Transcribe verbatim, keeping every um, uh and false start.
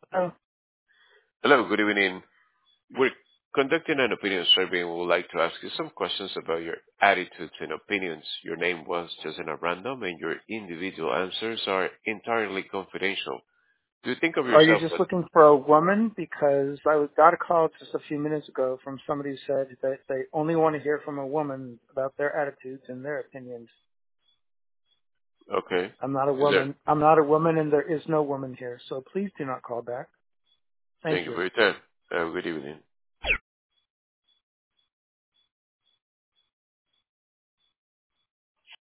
Oh, Hello, good evening. We're conducting an opinion survey and we would like to ask you some questions about your attitudes and opinions. Your name was chosen at random and your individual answers are entirely confidential. Do you think of are you yourself just as... looking for a woman? Because I was, got a call just a few minutes ago from somebody who said that they only want to hear from a woman about their attitudes and their opinions. Okay. I'm not a Is there... woman. I'm not a woman, and there is no woman here. So please do not call back. Thank Thank you you. for your time. Have a good evening.